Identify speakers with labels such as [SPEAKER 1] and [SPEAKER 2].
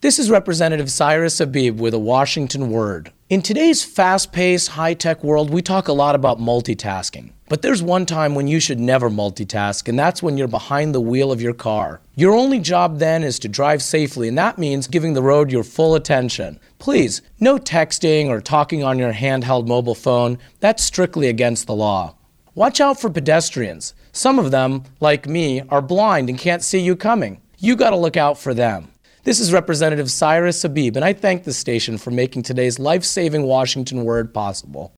[SPEAKER 1] This is Representative Cyrus Habib with a Washington Word. In today's fast-paced, high-tech world, we talk a lot about multitasking. But there's one time when you should never multitask, and that's when you're behind the wheel of your car. Your only job then is to drive safely, and that means giving the road your full attention. Please, no texting or talking on your handheld mobile phone. That's strictly against the law. Watch out for pedestrians. Some of them, like me, are blind and can't see you coming. You gotta look out for them. This is Representative Cyrus Habib, and I thank the station for making today's life-saving Washington Word possible.